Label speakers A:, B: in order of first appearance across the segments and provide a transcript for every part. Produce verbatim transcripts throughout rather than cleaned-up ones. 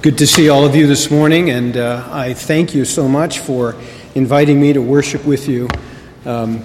A: Good to see all of you this morning, and uh, I thank you so much for inviting me to worship with you. Um,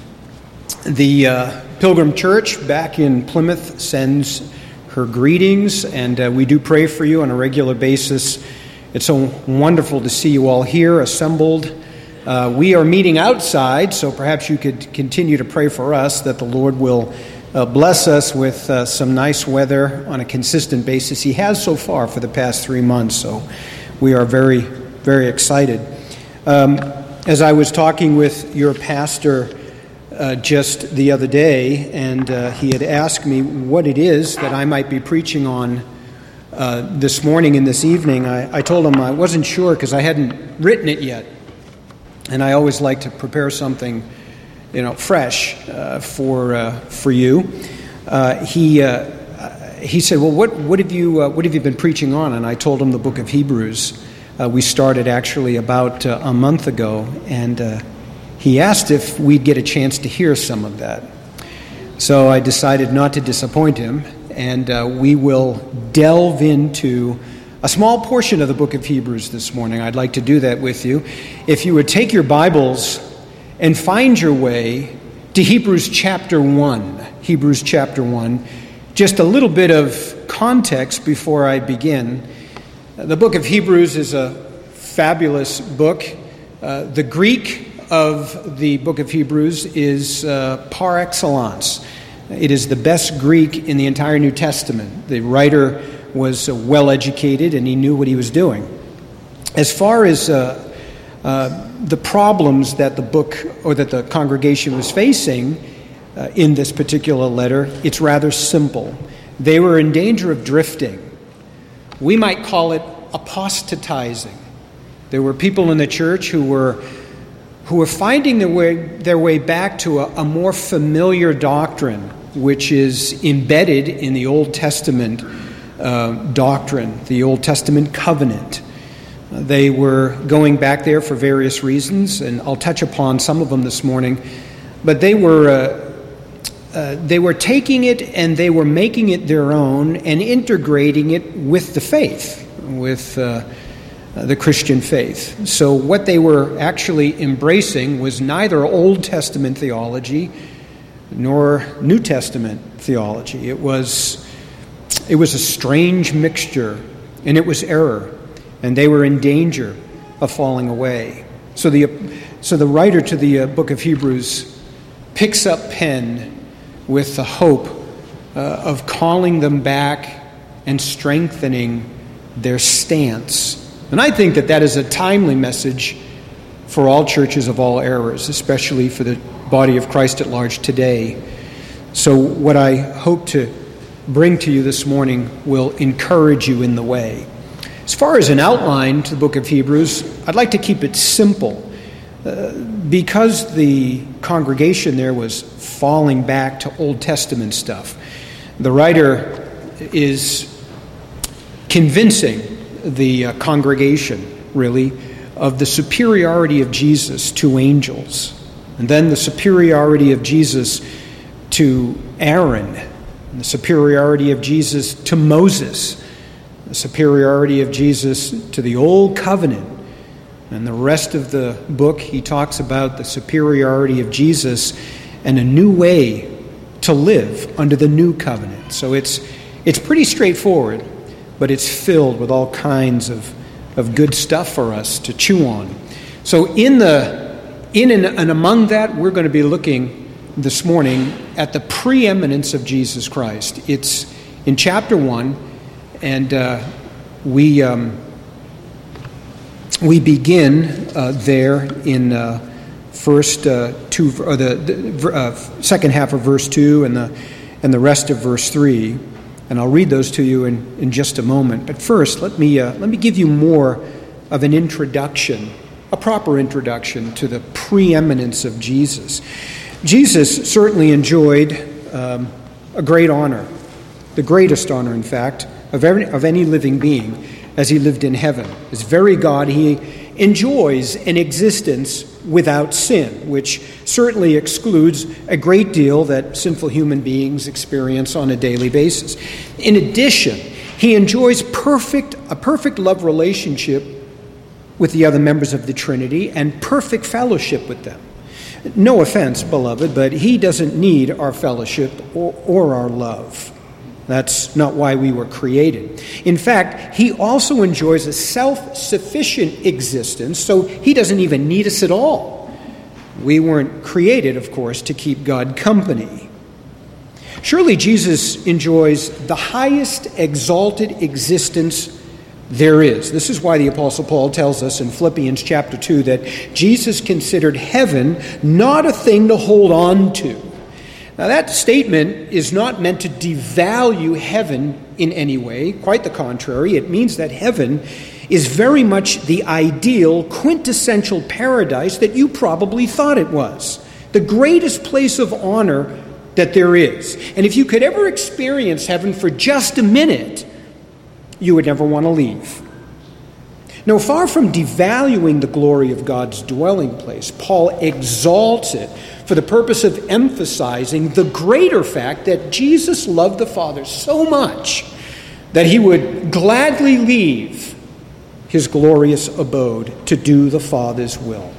A: the uh, Pilgrim Church back in Plymouth sends her greetings, and uh, we do pray for you on a regular basis. It's so wonderful to see you all here assembled. Uh, we are meeting outside, so perhaps you could continue to pray for us that the Lord will Uh, bless us with uh, some nice weather on a consistent basis. He has so far for the past three months, so we are very, very excited. Um, as I was talking with your pastor uh, just the other day, and uh, he had asked me what it is that I might be preaching on uh, this morning and this evening, I, I told him I wasn't sure because I hadn't written it yet, and I always like to prepare something you know, fresh uh, for uh, for you. Uh, he uh, he said, "Well, what what have you uh, what have you been preaching on?" And I told him the book of Hebrews. Uh, we started actually about uh, a month ago, and uh, he asked if we'd get a chance to hear some of that. So I decided not to disappoint him, and uh, we will delve into a small portion of the book of Hebrews this morning. I'd like to do that with you. If you would take your Bibles and find your way to Hebrews chapter one. Hebrews chapter one. Just a little bit of context before I begin. The book of Hebrews is a fabulous book. Uh, the Greek of the book of Hebrews is uh, par excellence. It is the best Greek in the entire New Testament. The writer was uh, well educated and he knew what he was doing. As far as uh, Uh, the problems that the book or that the congregation was facing uh, in this particular letter, it's rather simple. They were in danger of drifting. We might call it apostatizing. There were people in the church who were who were finding their way their way back to a, a more familiar doctrine, which is embedded in the Old Testament uh, doctrine, the Old Testament covenant. They were going back there for various reasons, and I'll touch upon some of them this morning. But they were uh, uh, they were taking it and they were making it their own and integrating it with the faith, with uh, the Christian faith. So what they were actually embracing was neither Old Testament theology nor New Testament theology. It was it was a strange mixture, and it was error. And they were in danger of falling away. So the so the writer to the uh, book of Hebrews picks up pen with the hope uh, of calling them back and strengthening their stance. And I think that that is a timely message for all churches of all eras, especially for the body of Christ at large today. So what I hope to bring to you this morning will encourage you in the way. As far as an outline to the book of Hebrews, I'd like to keep it simple. Uh, because the congregation there was falling back to Old Testament stuff, the writer is convincing the uh, congregation, really, of the superiority of Jesus to angels, and then the superiority of Jesus to Aaron, and the superiority of Jesus to Moses, the superiority of Jesus to the Old Covenant. And the rest of the book, he talks about the superiority of Jesus and a new way to live under the New Covenant. So it's it's pretty straightforward, but it's filled with all kinds of, of good stuff for us to chew on. So in the in and, and among that, we're going to be looking this morning at the preeminence of Jesus Christ. It's in chapter one. And uh, we um, we begin uh, there in uh, first uh, two, or the, the uh, second half of verse two, and the and the rest of verse three, and I'll read those to you in, in just a moment. But first, let me uh, let me give you more of an introduction, a proper introduction to the preeminence of Jesus. Jesus certainly enjoyed um, a great honor, the greatest honor, in fact, Of, every, of any living being as he lived in heaven. As very God, he enjoys an existence without sin, which certainly excludes a great deal that sinful human beings experience on a daily basis. In addition, He enjoys perfect a perfect love relationship with the other members of the Trinity and perfect fellowship with them. No offense, beloved, but he doesn't need our fellowship or, or our love. That's not why we were created. In fact, he also enjoys a self-sufficient existence, so he doesn't even need us at all. We weren't created, of course, to keep God company. Surely Jesus enjoys the highest exalted existence there is. This is why the Apostle Paul tells us in Philippians chapter two that Jesus considered heaven not a thing to hold on to. Now that statement is not meant to devalue heaven in any way. Quite the contrary. It means that heaven is very much the ideal, quintessential paradise that you probably thought it was. The greatest place of honor that there is. And if you could ever experience heaven for just a minute, you would never want to leave. Now, far from devaluing the glory of God's dwelling place, Paul exalts it for the purpose of emphasizing the greater fact that Jesus loved the Father so much that he would gladly leave his glorious abode to do the Father's will.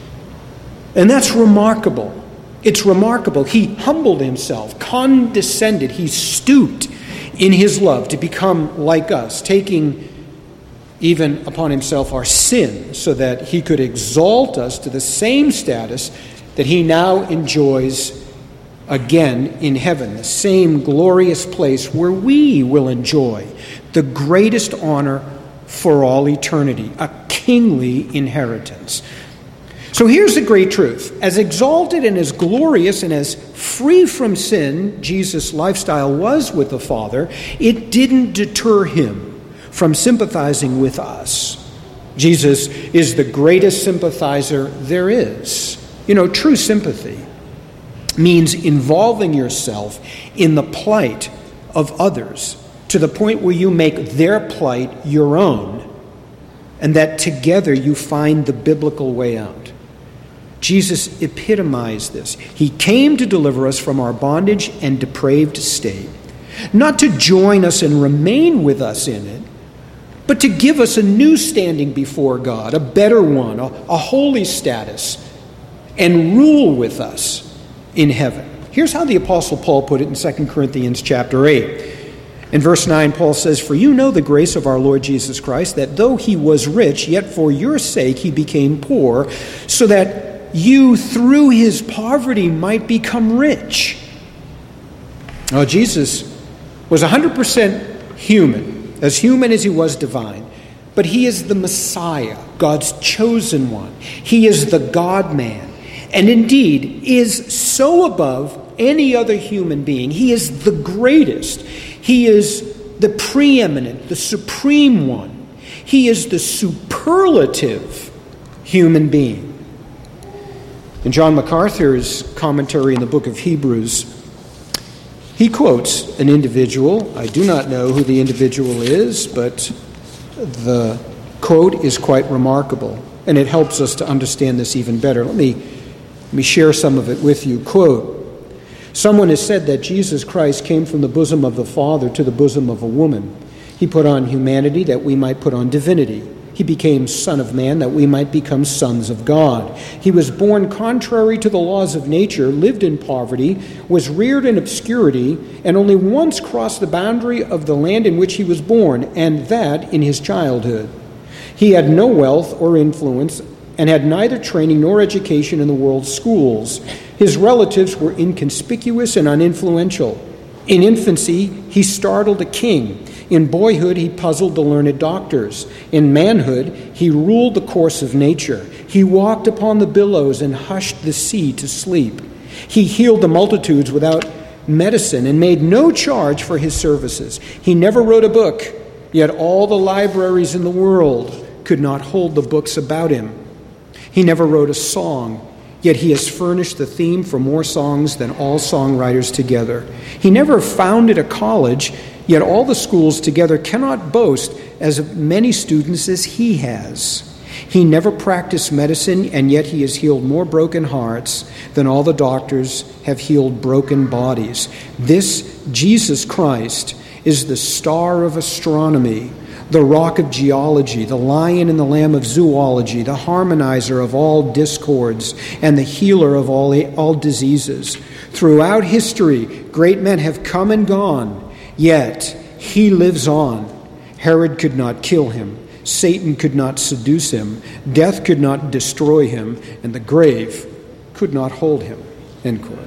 A: And that's remarkable. It's remarkable. He humbled himself, condescended, he stooped in his love to become like us, taking even upon himself our sin so that he could exalt us to the same status that he now enjoys again in heaven, the same glorious place where we will enjoy the greatest honor for all eternity, a kingly inheritance. So here's the great truth. As exalted and as glorious and as free from sin Jesus' lifestyle was with the Father, it didn't deter him from sympathizing with us. Jesus is the greatest sympathizer there is. You know, true sympathy means involving yourself in the plight of others to the point where you make their plight your own, and that together you find the biblical way out. Jesus epitomized this. He came to deliver us from our bondage and depraved state, not to join us and remain with us in it, but to give us a new standing before God, a better one, a, a holy status, and rule with us in heaven. Here's how the Apostle Paul put it in Second Corinthians chapter eight. In verse nine, Paul says, "For you know the grace of our Lord Jesus Christ, that though he was rich, yet for your sake he became poor, so that you through his poverty might become rich." Now, Jesus was one hundred percent human, as human as he was divine. But he is the Messiah, God's chosen one. He is the God-man, and indeed is so above any other human being. He is the greatest. He is the preeminent, the supreme one. He is the superlative human being. In John MacArthur's commentary in the book of Hebrews, he quotes an individual. I do not know who the individual is, but the quote is quite remarkable, and it helps us to understand this even better. Let me, let me share some of it with you. Quote, "Someone has said that Jesus Christ came from the bosom of the Father to the bosom of a woman. He put on humanity that we might put on divinity. He became Son of Man that we might become sons of God. He was born contrary to the laws of nature, lived in poverty, was reared in obscurity, and only once crossed the boundary of the land in which he was born, and that in his childhood. He had no wealth or influence and had neither training nor education in the world's schools. His relatives were inconspicuous and uninfluential. In infancy, he startled a king. In boyhood, he puzzled the learned doctors. In manhood, he ruled the course of nature. He walked upon the billows and hushed the sea to sleep. He healed the multitudes without medicine and made no charge for his services. He never wrote a book, yet all the libraries in the world could not hold the books about him. He never wrote a song, yet he has furnished the theme for more songs than all songwriters together. He never founded a college, yet all the schools together cannot boast as many students as he has. He never practiced medicine, and yet he has healed more broken hearts than all the doctors have healed broken bodies. This Jesus Christ is the star of astronomy, the rock of geology, the lion and the lamb of zoology, the harmonizer of all discords, and the healer of all, all diseases. Throughout history, great men have come and gone, yet he lives on. Herod could not kill him. Satan could not seduce him. Death could not destroy him, and the grave could not hold him. End quote.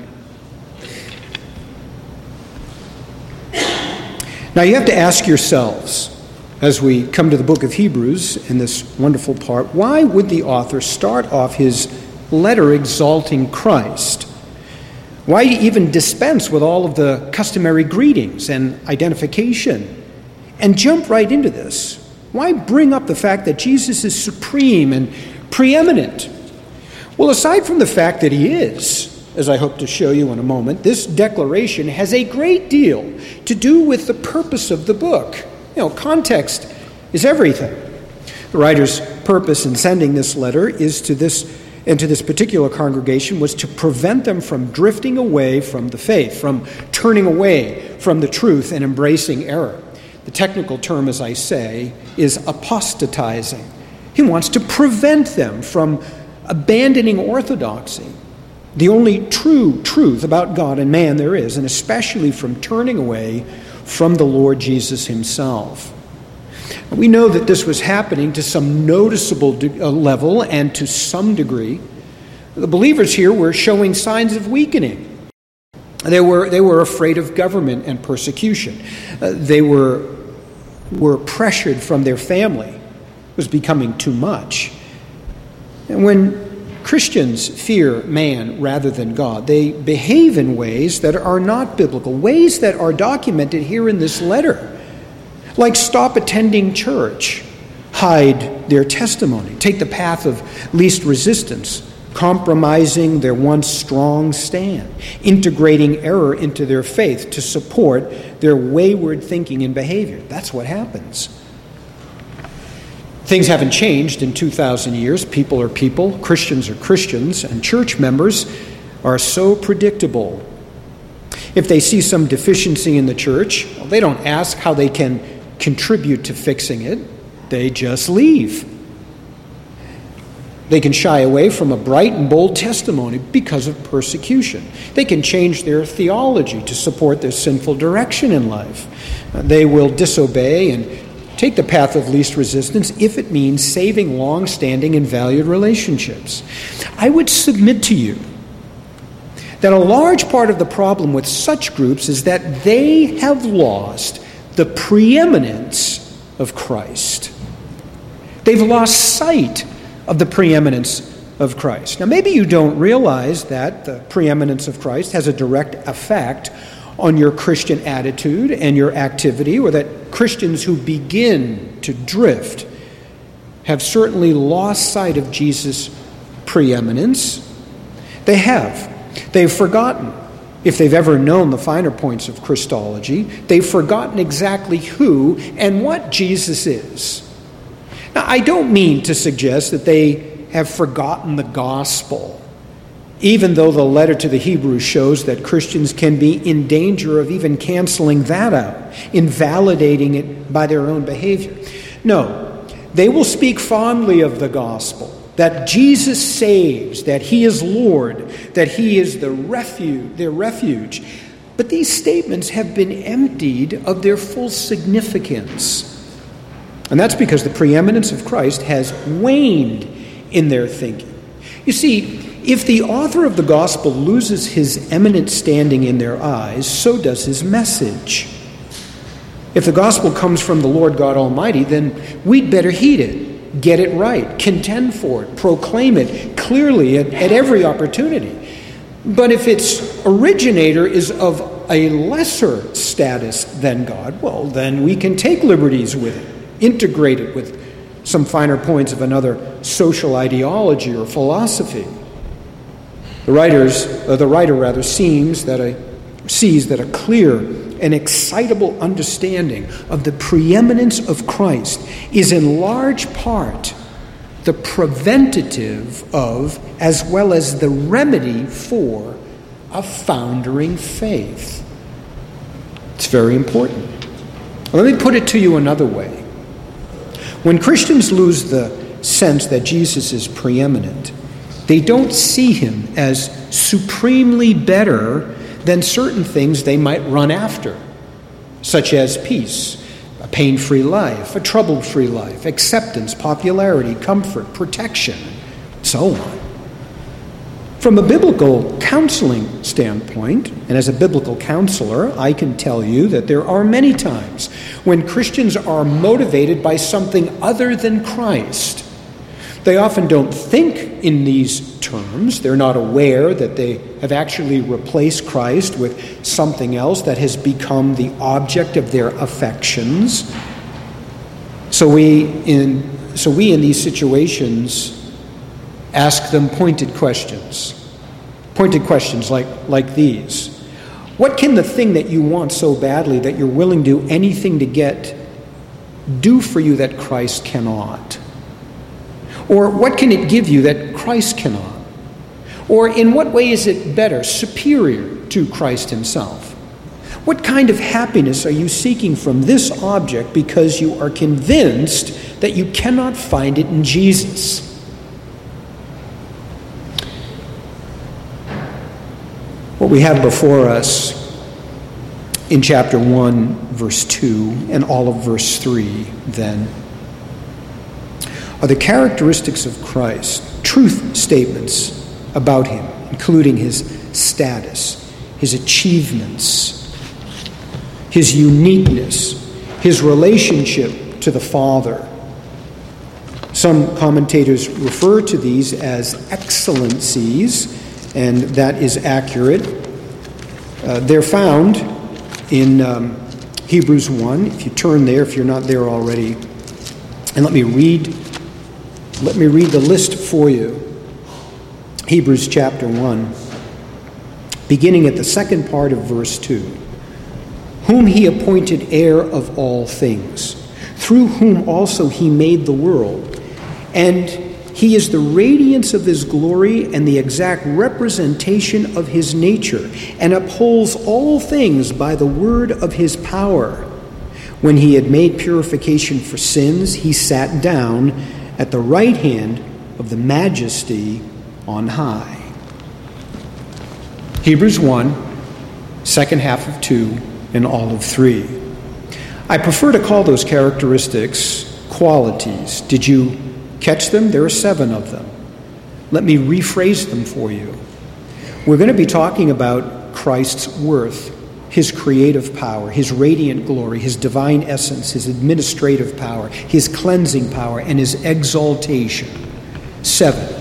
A: Now you have to ask yourselves, as we come to the book of Hebrews in this wonderful part, why would the author start off his letter exalting Christ? Why even dispense with all of the customary greetings and identification and jump right into this? Why bring up the fact that Jesus is supreme and preeminent? Well, aside from the fact that he is, as I hope to show you in a moment, this declaration has a great deal to do with the purpose of the book. You know, context is everything. The writer's purpose in sending this letter is to this and to this particular congregation was to prevent them from drifting away from the faith, from turning away from the truth and embracing error. The technical term, as I say, is apostatizing. He wants to prevent them from abandoning orthodoxy, the only true truth about God and man there is, and especially from turning away from the Lord Jesus himself. We know that this was happening to some noticeable de- uh, level and to some degree. The believers here were showing signs of weakening. They were, they were afraid of government and persecution. Uh, they were, were pressured from their family. It was becoming too much. And when Christians fear man rather than God, they behave in ways that are not biblical, ways that are documented here in this letter. Like stop attending church, hide their testimony, take the path of least resistance, compromising their once strong stand, integrating error into their faith to support their wayward thinking and behavior. That's what happens. Things haven't changed in two thousand years. People are people, Christians are Christians, and church members are so predictable. If they see some deficiency in the church, well, they don't ask how they can contribute to fixing it. They just leave. They can shy away from a bright and bold testimony because of persecution. They can change their theology to support their sinful direction in life. They will disobey and take the path of least resistance if it means saving long-standing and valued relationships. I would submit to you that a large part of the problem with such groups is that they have lost the preeminence of Christ. They've lost sight of the preeminence of Christ. Now, maybe you don't realize that the preeminence of Christ has a direct effect on your Christian attitude and your activity, or that Christians who begin to drift have certainly lost sight of Jesus' preeminence. They have. They've forgotten, if they've ever known the finer points of Christology, they've forgotten exactly who and what Jesus is. Now, I don't mean to suggest that they have forgotten the gospel, even though the letter to the Hebrews shows that Christians can be in danger of even canceling that out, invalidating it by their own behavior. No, they will speak fondly of the gospel, that Jesus saves, that he is Lord, that he is the refuge, their refuge. But these statements have been emptied of their full significance. And that's because the preeminence of Christ has waned in their thinking. You see, if the author of the gospel loses his eminent standing in their eyes, so does his message. If the gospel comes from the Lord God Almighty, then we'd better heed it, get it right, contend for it, proclaim it clearly at, at every opportunity. But if its originator is of a lesser status than God, well, then we can take liberties with it, integrate it with some finer points of another social ideology or philosophy. The writers, uh, the writer rather, seems that a, sees that a clear and excitable understanding of the preeminence of Christ is in large part the preventative of, as well as the remedy for, a foundering faith. It's very important. Let me put it to you another way. When Christians lose the sense that Jesus is preeminent, they don't see him as supremely better than certain things they might run after, such as peace, a pain-free life, a trouble-free life, acceptance, popularity, comfort, protection, so on. From a biblical counseling standpoint, and as a biblical counselor, I can tell you that there are many times when Christians are motivated by something other than Christ. They often don't think in these terms. They're not aware that they have actually replaced Christ with something else that has become the object of their affections. So we in so we in these situations ask them pointed questions. Pointed questions like, like these. What can the thing that you want so badly that you're willing to do anything to get do for you that Christ cannot? Or what can it give you that Christ cannot? Or in what way is it better, superior to Christ himself? What kind of happiness are you seeking from this object because you are convinced that you cannot find it in Jesus? What we have before us in chapter one, verse two, and all of verse three, then, are the characteristics of Christ, truth statements about him, including his status, his achievements, his uniqueness, his relationship to the Father. Some commentators refer to these as excellencies, and that is accurate. Uh, they're found in um, Hebrews one. If you turn there, if you're not there already, and let me read. Let me read the list for you. Hebrews chapter one, beginning at the second part of verse two. Whom he appointed heir of all things, through whom also he made the world, and he is the radiance of his glory and the exact representation of his nature, and upholds all things by the word of his power. When he had made purification for sins, he sat down at the right hand of the majesty on high. Hebrews one, second half of two, and all of three. I prefer to call those characteristics qualities. Did you catch them? There are seven of them. Let me rephrase them for you. We're going to be talking about Christ's worth, his creative power, his radiant glory, his divine essence, his administrative power, his cleansing power, and his exaltation. Seven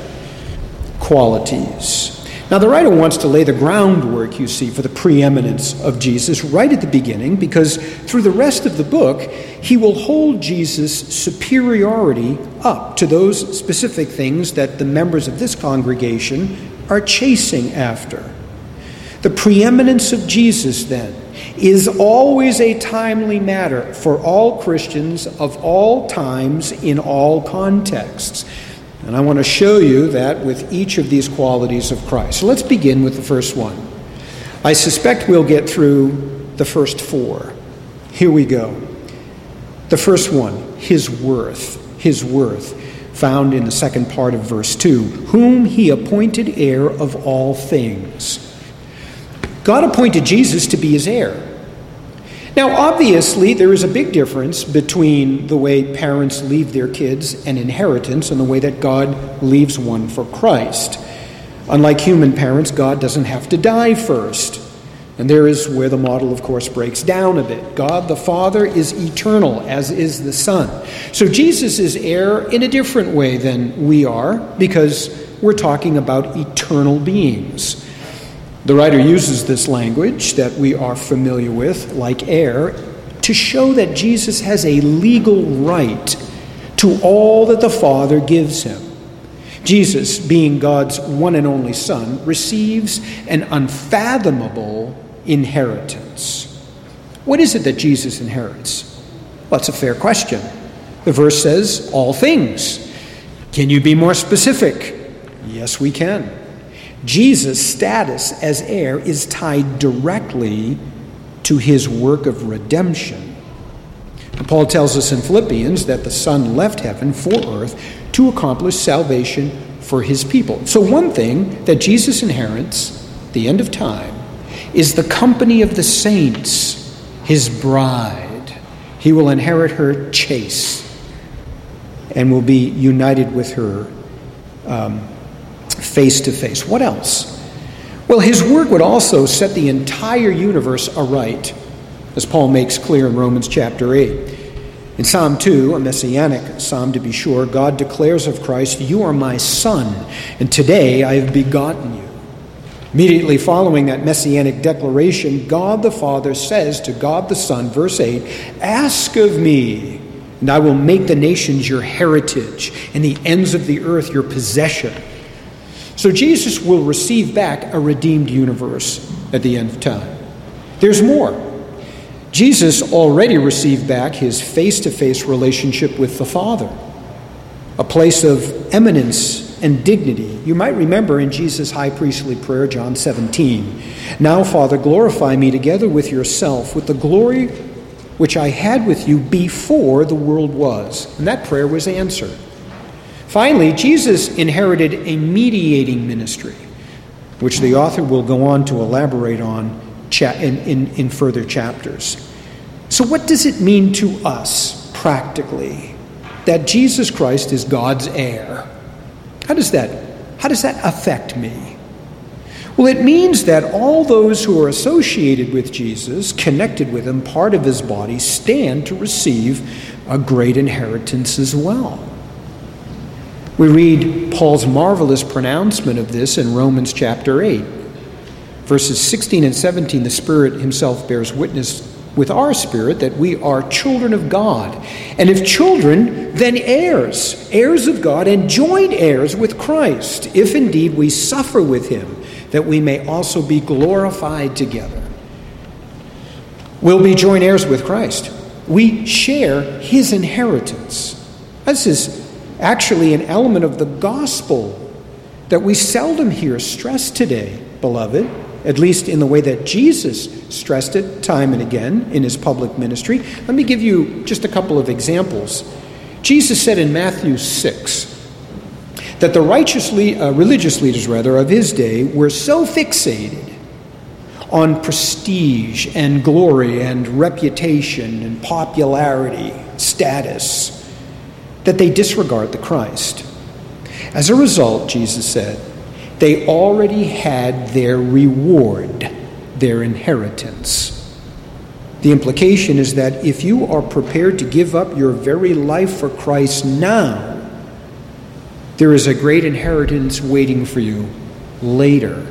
A: qualities. Now, the writer wants to lay the groundwork, you see, for the preeminence of Jesus right at the beginning, because through the rest of the book, he will hold Jesus' superiority up to those specific things that the members of this congregation are chasing after. The preeminence of Jesus, then, is always a timely matter for all Christians of all times in all contexts. And I want to show you that with each of these qualities of Christ. So let's begin with the first one. I suspect we'll get through the first four. Here we go. The first one, his worth. His worth, found in the second part of verse two. Whom he appointed heir of all things. God appointed Jesus to be his heir. Now, obviously, there is a big difference between the way parents leave their kids an inheritance and the way that God leaves one for Christ. Unlike human parents, God doesn't have to die first. And there is where the model, of course, breaks down a bit. God the Father is eternal, as is the Son. So Jesus is heir in a different way than we are, because we're talking about eternal beings. The writer uses this language that we are familiar with, like heir, to show that Jesus has a legal right to all that the Father gives him. Jesus, being God's one and only Son, receives an unfathomable inheritance. What is it that Jesus inherits? Well, that's a fair question. The verse says, all things. Can you be more specific? Yes, we can. Jesus' status as heir is tied directly to his work of redemption. And Paul tells us in Philippians that the Son left heaven for earth to accomplish salvation for his people. So one thing that Jesus inherits, the end of time, is the company of the saints, his bride. He will inherit her chase and will be united with her um, face to face. What else? Well, his work would also set the entire universe aright, as Paul makes clear in Romans chapter eight. In Psalm two, a messianic psalm to be sure, God declares of Christ, "You are my son, and today I have begotten you." Immediately following that messianic declaration, God the Father says to God the Son, verse eight, "Ask of me, and I will make the nations your heritage, and the ends of the earth your possession." So Jesus will receive back a redeemed universe at the end of time. There's more. Jesus already received back his face-to-face relationship with the Father, a place of eminence and dignity. You might remember in Jesus' high priestly prayer, John seventeen, "Now, Father, glorify me together with yourself, with the glory which I had with you before the world was." And that prayer was answered. Finally, Jesus inherited a mediating ministry, which the author will go on to elaborate on in, in, in further chapters. So what does it mean to us, practically, that Jesus Christ is God's heir? How does that, how does that affect me? Well, it means that all those who are associated with Jesus, connected with him, part of his body, stand to receive a great inheritance as well. We read Paul's marvelous pronouncement of this in Romans chapter eight. Verses sixteen and seventeen, the Spirit himself bears witness with our spirit that we are children of God. And if children, then heirs, heirs of God, and joint heirs with Christ, if indeed we suffer with him, that we may also be glorified together. We'll be joint heirs with Christ. We share his inheritance. This is actually an element of the gospel that we seldom hear stressed today, beloved, at least in the way that Jesus stressed it time and again in his public ministry. Let me give you just a couple of examples. Jesus said in Matthew six that the righteous le- uh, religious leaders, rather, of his day were so fixated on prestige and glory and reputation and popularity, status, that they disregard the Christ. As a result, Jesus said, they already had their reward, their inheritance. The implication is that if you are prepared to give up your very life for Christ now, there is a great inheritance waiting for you later.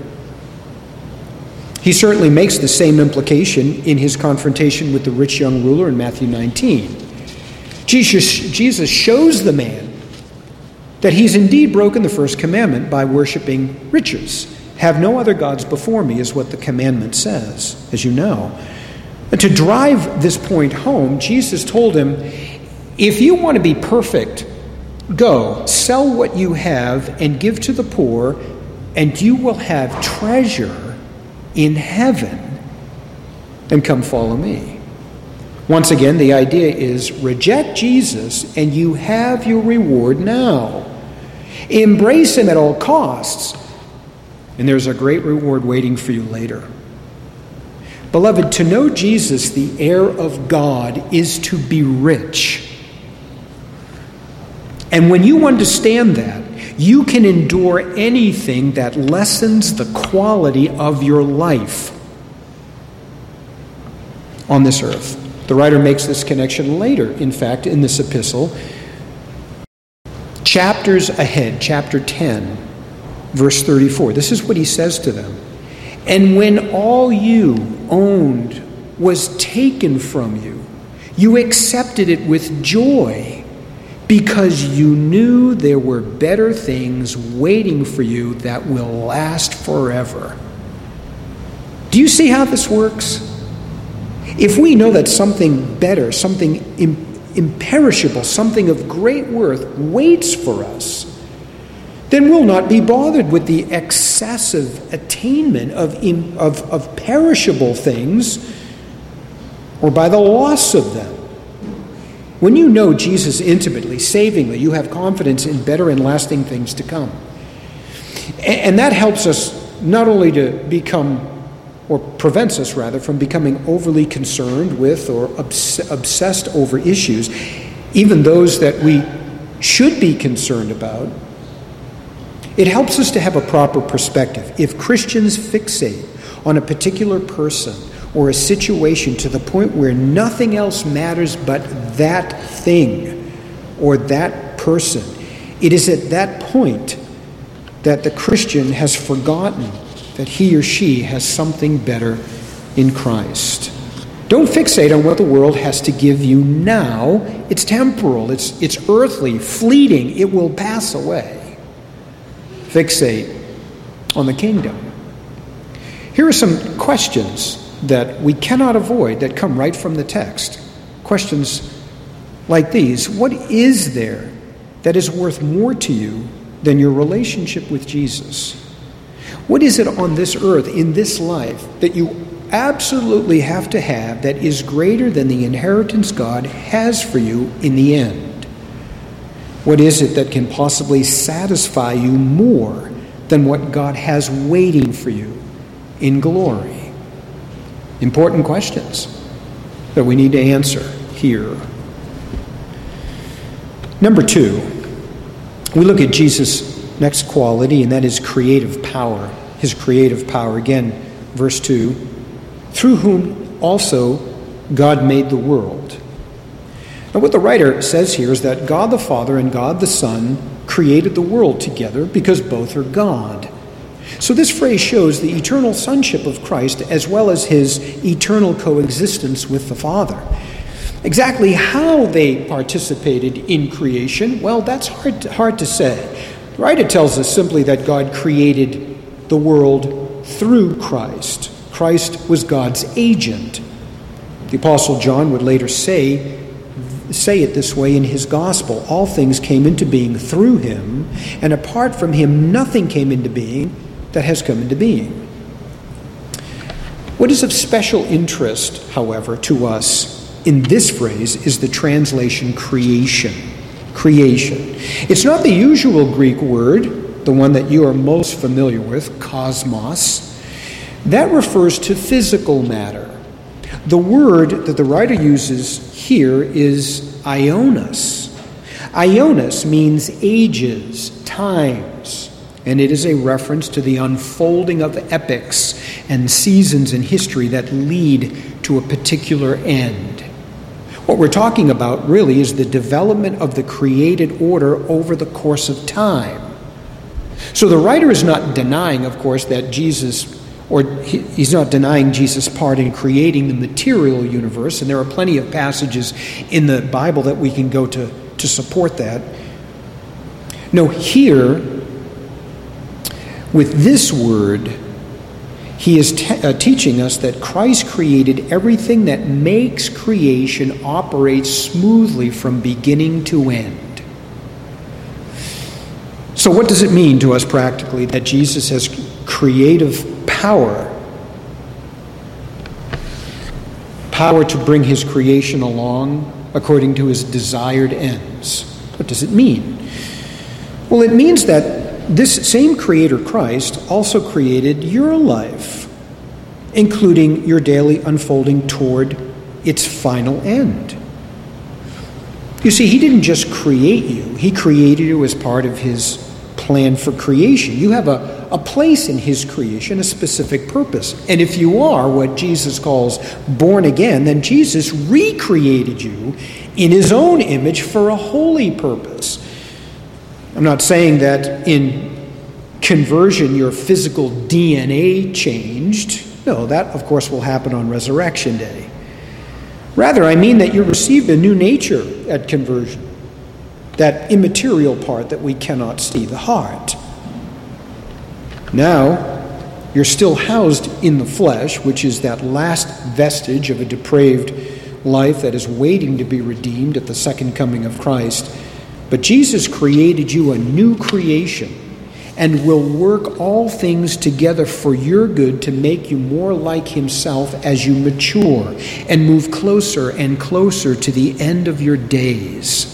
A: He certainly makes the same implication in his confrontation with the rich young ruler in Matthew nineteen. Jesus, Jesus shows the man that he's indeed broken the first commandment by worshiping riches. Have no other gods before me is what the commandment says, as you know. And to drive this point home, Jesus told him, if you want to be perfect, go, sell what you have and give to the poor, and you will have treasure in heaven, and come follow me. Once again, the idea is reject Jesus and you have your reward now. Embrace him at all costs, and there's a great reward waiting for you later. Beloved, to know Jesus, the heir of God, is to be rich. And when you understand that, you can endure anything that lessens the quality of your life on this earth. The writer makes this connection later, in fact, in this epistle. Chapters ahead, chapter ten, verse thirty-four. This is what he says to them. And when all you owned was taken from you, you accepted it with joy because you knew there were better things waiting for you that will last forever. Do you see how this works? If we know that something better, something im- imperishable, something of great worth waits for us, then we'll not be bothered with the excessive attainment of, im- of, of perishable things or by the loss of them. When you know Jesus intimately, savingly, you have confidence in better and lasting things to come. And that helps us not only to become, or prevents us rather, from becoming overly concerned with or obs- obsessed over issues, even those that we should be concerned about. It helps us to have a proper perspective. If Christians fixate on a particular person or a situation to the point where nothing else matters but that thing or that person, it is at that point that the Christian has forgotten that he or she has something better in Christ. Don't fixate on what the world has to give you now. It's temporal, it's, it's earthly, fleeting, it will pass away. Fixate on the kingdom. Here are some questions that we cannot avoid that come right from the text. Questions like these. What is there that is worth more to you than your relationship with Jesus? What is it on this earth, in this life, that you absolutely have to have that is greater than the inheritance God has for you in the end? What is it that can possibly satisfy you more than what God has waiting for you in glory? Important questions that we need to answer here. Number two, we look at Jesus' next quality, and that is creative power. His creative power. Again, verse two, through whom also God made the world. Now what the writer says here is that God the Father and God the Son created the world together because both are God. So this phrase shows the eternal sonship of Christ as well as his eternal coexistence with the Father. Exactly how they participated in creation, well, that's hard to, hard to say. The writer tells us simply that God created the world through Christ. Christ was God's agent. The Apostle John would later say, say it this way in his gospel: all things came into being through him, and apart from him nothing came into being that has come into being. What is of special interest, however, to us in this phrase is the translation creation. Creation. It's not the usual Greek word, the one that you are most familiar with, cosmos. That refers to physical matter. The word that the writer uses here is ionos. Ionos means ages, times, and it is a reference to the unfolding of epics and seasons in history that lead to a particular end. What we're talking about really is the development of the created order over the course of time. So the writer is not denying, of course, that Jesus, or he, he's not denying Jesus' part in creating the material universe, and there are plenty of passages in the Bible that we can go to to support that. No, here, with this word, he is te- uh, teaching us that Christ created everything that makes creation operate smoothly from beginning to end. So what does it mean to us practically that Jesus has creative power? Power to bring his creation along according to his desired ends. What does it mean? Well, it means that this same Creator Christ also created your life, including your daily unfolding toward its final end. You see, he didn't just create you. He created you as part of his plan for creation. You have a, a place in his creation, a specific purpose. And if you are what Jesus calls born again, then Jesus recreated you in his own image for a holy purpose. I'm not saying that in conversion your physical D N A changed. No, that of course will happen on Resurrection Day. Rather, I mean that you received a new nature at conversion, that immaterial part that we cannot see, the heart. Now, you're still housed in the flesh, which is that last vestige of a depraved life that is waiting to be redeemed at the second coming of Christ. But Jesus created you a new creation, and will work all things together for your good to make you more like himself as you mature and move closer and closer to the end of your days.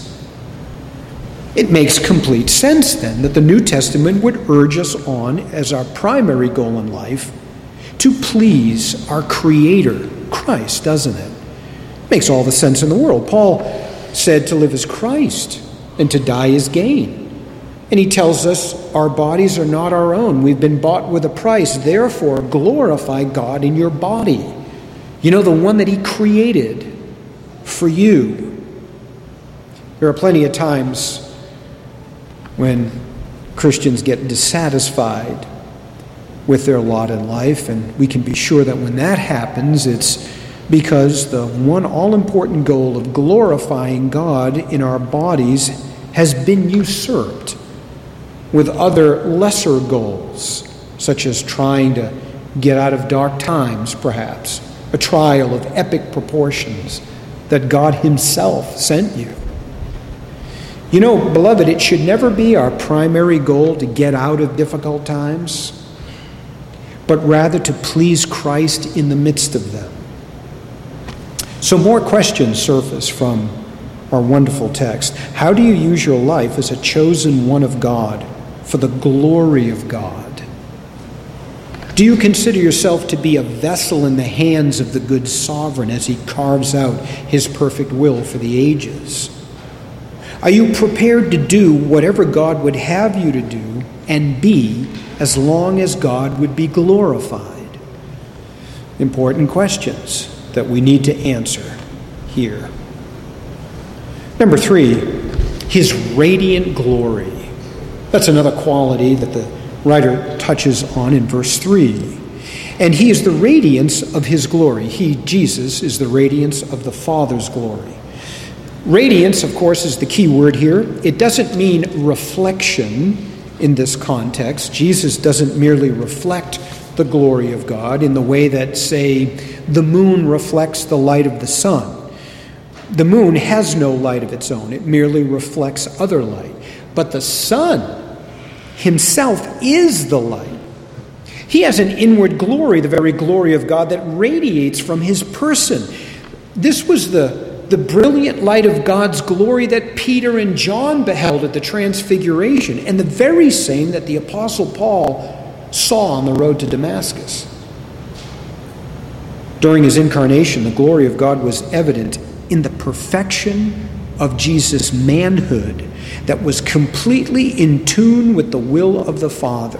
A: It makes complete sense then that the New Testament would urge us on as our primary goal in life to please our Creator, Christ, doesn't it? It makes all the sense in the world. Paul said to live as Christ and to die as gain. And he tells us our bodies are not our own. We've been bought with a price. Therefore, glorify God in your body. You know, the one that he created for you. There are plenty of times when Christians get dissatisfied with their lot in life, and we can be sure that when that happens, it's because the one all-important goal of glorifying God in our bodies has been usurped with other lesser goals, such as trying to get out of dark times, perhaps, a trial of epic proportions that God himself sent you. You know, beloved, it should never be our primary goal to get out of difficult times, but rather to please Christ in the midst of them. So more questions surface from our wonderful text. How do you use your life as a chosen one of God for the glory of God? Do you consider yourself to be a vessel in the hands of the good sovereign as he carves out his perfect will for the ages? Are you prepared to do whatever God would have you to do and be as long as God would be glorified? Important questions that we need to answer here. Number three, his radiant glory. That's another quality that the writer touches on in verse three. And he is the radiance of his glory. He, Jesus, is the radiance of the Father's glory. Radiance, of course, is the key word here. It doesn't mean reflection in this context. Jesus doesn't merely reflect the glory of God in the way that, say, the moon reflects the light of the sun. The moon has no light of its own. It merely reflects other light. But the sun himself is the light. He has an inward glory, the very glory of God that radiates from his person. This was the The brilliant light of God's glory that Peter and John beheld at the Transfiguration, and the very same that the Apostle Paul saw on the road to Damascus. During his incarnation, the glory of God was evident in the perfection of Jesus' manhood that was completely in tune with the will of the Father.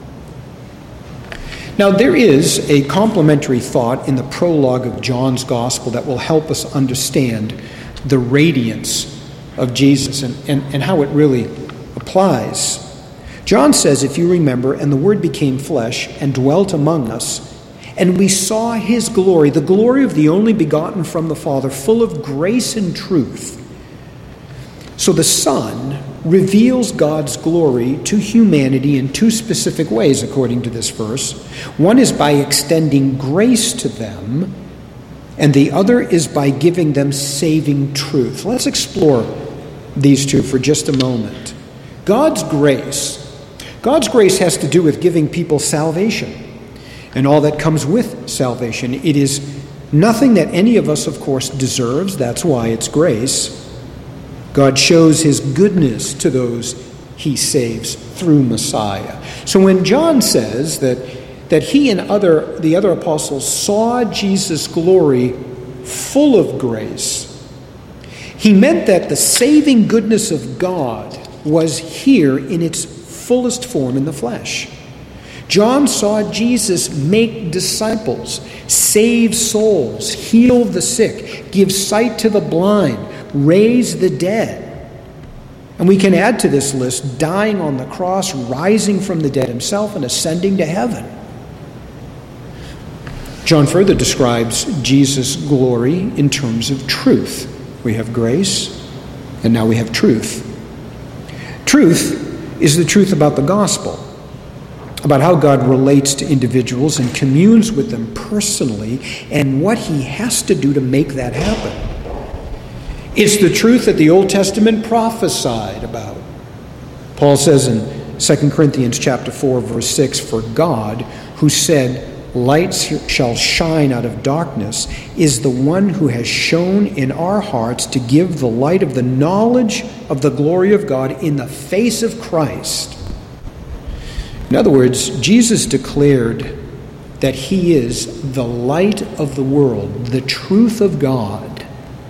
A: Now, there is a complementary thought in the prologue of John's Gospel that will help us understand the radiance of Jesus and, and, and how it really applies. John says, if you remember, and the Word became flesh and dwelt among us, and we saw his glory, the glory of the only begotten from the Father, full of grace and truth. So the Son reveals God's glory to humanity in two specific ways, according to this verse. One is by extending grace to them, and the other is by giving them saving truth. Let's explore these two for just a moment. God's grace. God's grace has to do with giving people salvation and all that comes with salvation. It is nothing that any of us, of course, deserves. That's why it's grace. God shows his goodness to those he saves through Messiah. So when John says that, that he and other the other apostles saw Jesus' glory full of grace, he meant that the saving goodness of God was here in its fullest form in the flesh. John saw Jesus make disciples, save souls, heal the sick, give sight to the blind, raise the dead. And we can add to this list dying on the cross, rising from the dead himself, and ascending to heaven. John further describes Jesus' glory in terms of truth. We have grace, and now we have truth. Truth is the truth about the gospel, about how God relates to individuals and communes with them personally, and what he has to do to make that happen. It's the truth that the Old Testament prophesied about. Paul says in Second Corinthians chapter four, verse six, for God, who said, lights shall shine out of darkness, is the one who has shone in our hearts to give the light of the knowledge of the glory of God in the face of Christ. In other words, Jesus declared that he is the light of the world, the truth of God.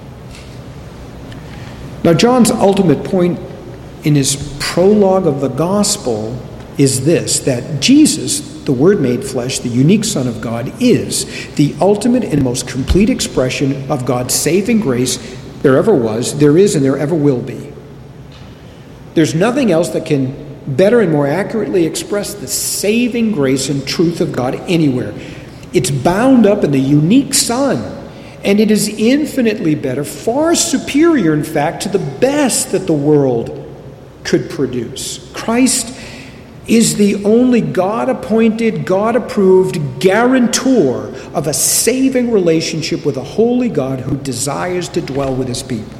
A: Now, John's ultimate point in his prologue of the gospel is this, that Jesus, the Word made flesh, the unique Son of God, is the ultimate and most complete expression of God's saving grace there ever was, there is, and there ever will be. There's nothing else that can better and more accurately express the saving grace and truth of God anywhere. It's bound up in the unique Son, and it is infinitely better, far superior, in fact, to the best that the world could produce. Christ is the only God-appointed, God-approved guarantor of a saving relationship with a holy God who desires to dwell with his people.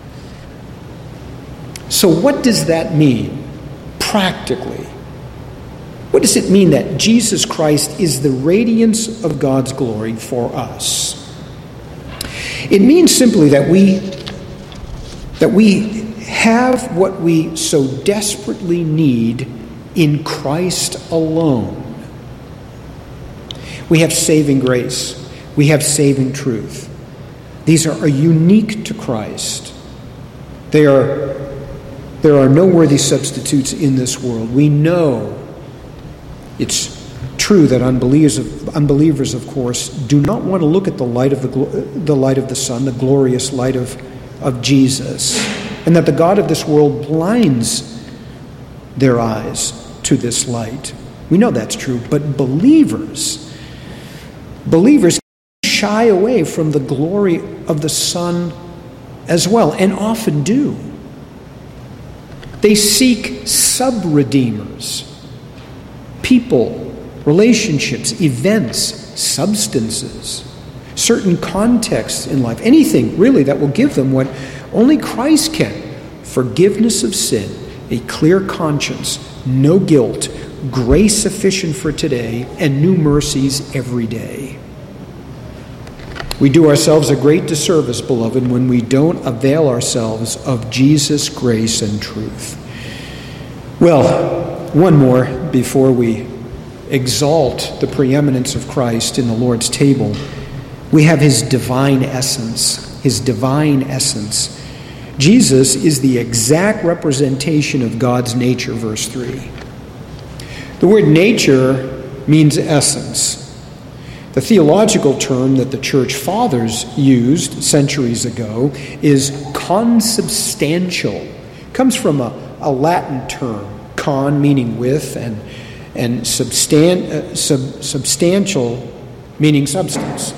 A: So what does that mean practically? What does it mean that Jesus Christ is the radiance of God's glory for us? It means simply that we, that we have what we so desperately need in Christ alone. We have saving grace. We have saving truth. These are, are unique to Christ. They are, there are no worthy substitutes in this world. We know it's true that unbelievers, of, unbelievers, of course, do not want to look at the light of the, the light of the Son, the glorious light of, of Jesus, and that the God of this world blinds their eyes to this light. We know that's true, but believers, believers shy away from the glory of the Son as well, and often do. They seek sub-redeemers, people, relationships, events, substances, certain contexts in life, anything really that will give them what only Christ can: forgiveness of sin, a clear conscience, no guilt, grace sufficient for today, and new mercies every day. We do ourselves a great disservice, beloved, when we don't avail ourselves of Jesus' grace and truth. Well, one more before we exalt the preeminence of Christ in the Lord's table. We have his divine essence, his divine essence. Jesus is the exact representation of God's nature, verse three. The word nature means essence. The theological term that the church fathers used centuries ago is consubstantial. It comes from a, a Latin term, con meaning with, and, and substan, uh, sub, substantial meaning substance.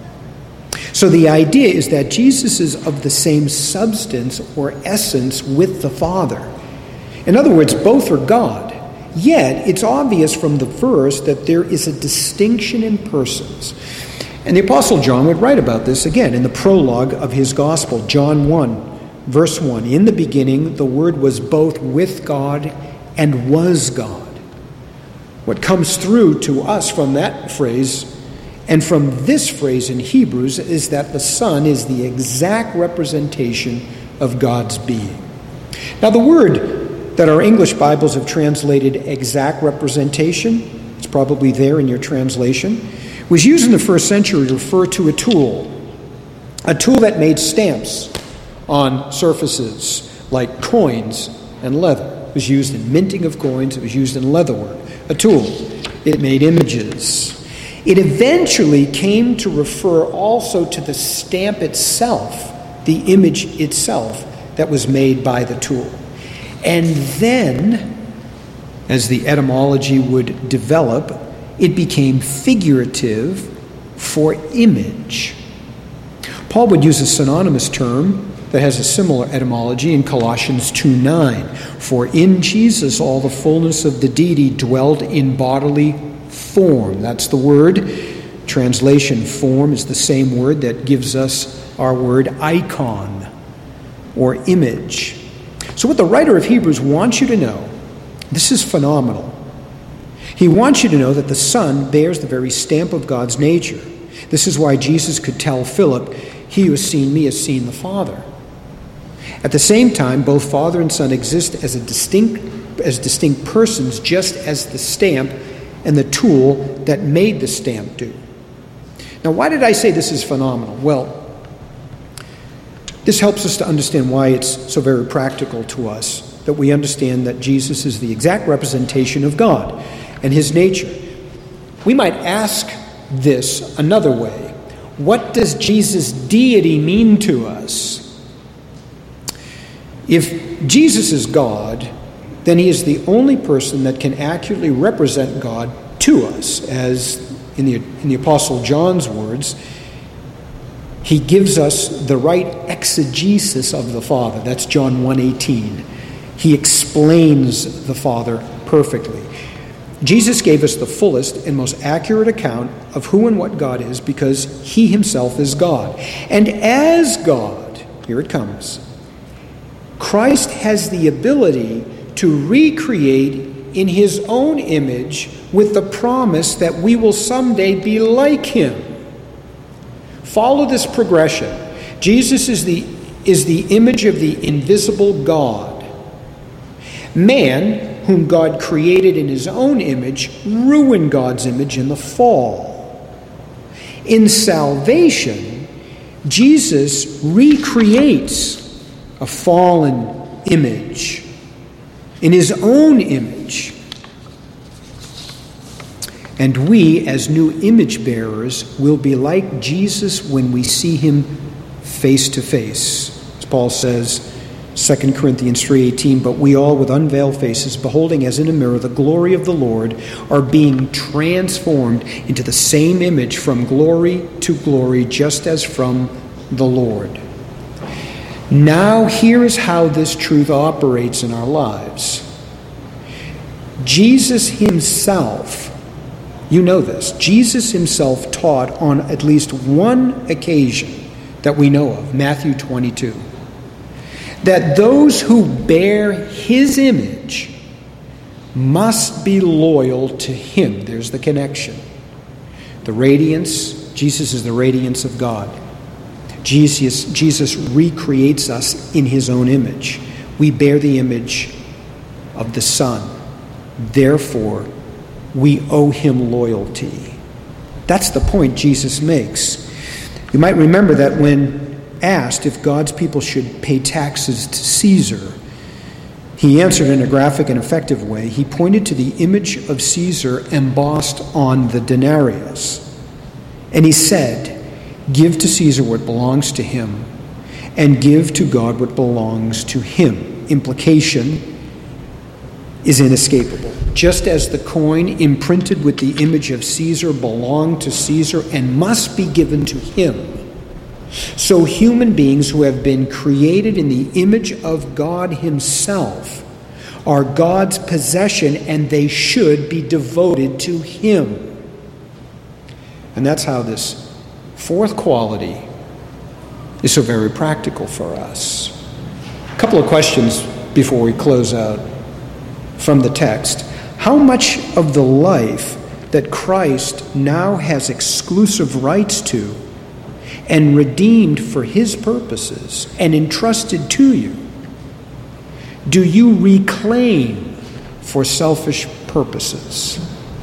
A: So the idea is that Jesus is of the same substance or essence with the Father. In other words, both are God. Yet, it's obvious from the verse that there is a distinction in persons. And the Apostle John would write about this again in the prologue of his Gospel, John one, verse one. In the beginning, the Word was both with God and was God. What comes through to us from that phrase and from this phrase in Hebrews is that the Son is the exact representation of God's being. Now, the word that our English Bibles have translated exact representation, it's probably there in your translation, was used in the first century to refer to a tool, a tool that made stamps on surfaces like coins and leather. It was used in minting of coins. It was used in leatherwork. A tool. It made images. It eventually came to refer also to the stamp itself, the image itself that was made by the tool. And then, as the etymology would develop, it became figurative for image. Paul would use a synonymous term that has a similar etymology in Colossians two nine. For in Jesus all the fullness of the deity dwelt in bodily form. That's the word. Translation form is the same word that gives us our word icon or image. So what the writer of Hebrews wants you to know This is phenomenal. He wants you to know that the Son bears the very stamp of God's nature. This is why Jesus could tell Philip, "He who has seen me has seen the Father." At the same time, both Father and Son exist as a distinct as distinct persons, just as the stamp and the tool that made the stamp do. Now, why did I say this is phenomenal? Well, this helps us to understand why it's so very practical to us, that we understand that Jesus is the exact representation of God and his nature. We might ask this another way. What does Jesus' deity mean to us? If Jesus is God, then he is the only person that can accurately represent God to us. As in the, in the Apostle John's words, he gives us the right exegesis of the Father. That's John one eighteen. He explains the Father perfectly. Jesus gave us the fullest and most accurate account of who and what God is because he himself is God. And as God, here it comes, Christ has the ability to recreate in his own image with the promise that we will someday be like him. Follow this progression. Jesus is the, is the image of the invisible God. Man, whom God created in his own image, ruined God's image in the fall. In salvation, Jesus recreates a fallen image in his own image. And we, as new image bearers, will be like Jesus when we see him face to face. As Paul says, Second Corinthians three eighteen, but we all with unveiled faces, beholding as in a mirror the glory of the Lord, are being transformed into the same image from glory to glory, just as from the Lord. Now here is how this truth operates in our lives. Jesus himself, you know this, Jesus himself taught on at least one occasion that we know of, Matthew twenty-two, that those who bear his image must be loyal to him. There's the connection. The radiance, Jesus is the radiance of God. Jesus, Jesus recreates us in his own image. We bear the image of the Son. Therefore, we owe him loyalty. That's the point Jesus makes. You might remember that when asked if God's people should pay taxes to Caesar, he answered in a graphic and effective way. He pointed to the image of Caesar embossed on the denarius. And he said, give to Caesar what belongs to him, and give to God what belongs to him. Implication is inescapable. Just as the coin imprinted with the image of Caesar belonged to Caesar and must be given to him, so human beings who have been created in the image of God himself are God's possession, and they should be devoted to him. And that's how this fourth quality is so very practical for us. A couple of questions before we close out from the text. How much of the life that Christ now has exclusive rights to and redeemed for his purposes and entrusted to you do you reclaim for selfish purposes?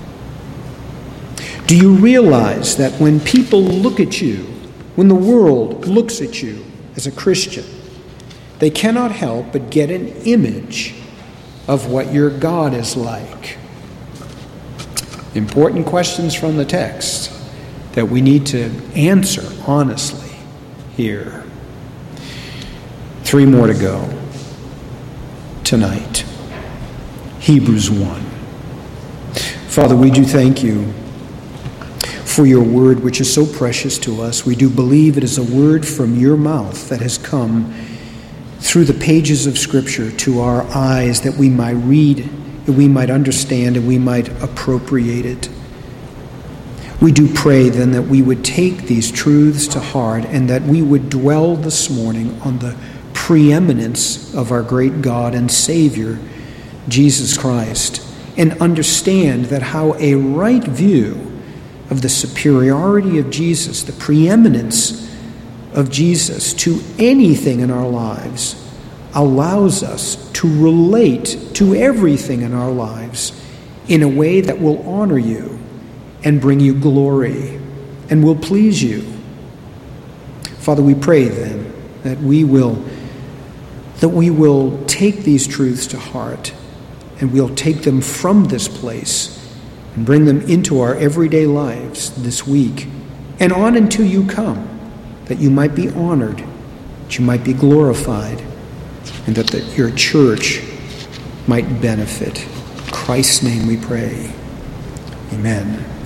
A: Do you realize that when people look at you, when the world looks at you as a Christian, they cannot help but get an image of what your God is like? Important questions from the text that we need to answer honestly here. Three more to go tonight. Hebrews one. Father, we do thank you for your word, which is so precious to us. We do believe it is a word from your mouth that has come through the pages of Scripture to our eyes, that we might read, that we might understand, and we might appropriate it. We do pray then that we would take these truths to heart, and that we would dwell this morning on the preeminence of our great God and Savior, Jesus Christ, and understand that how a right view of the superiority of Jesus, the preeminence of Jesus to anything in our lives, allows us to relate to everything in our lives in a way that will honor you and bring you glory and will please you. Father, we pray then that we will that we will take these truths to heart, and we'll take them from this place and bring them into our everyday lives this week and on until you come, that you might be honored, that you might be glorified, and that the, your church might benefit. In Christ's name we pray. Amen.